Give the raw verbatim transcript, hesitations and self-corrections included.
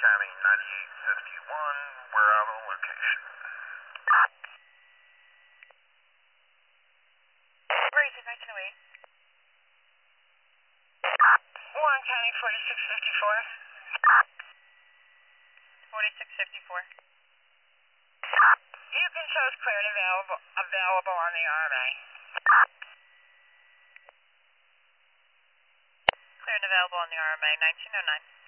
County ninety-eight fifty-one, we're out on location. Where is it? Back away. Warren County forty-six fifty-four. forty-six fifty-four. You can show us clear and available, available on the R M A. Clear and available on the R M A, nineteen oh nine.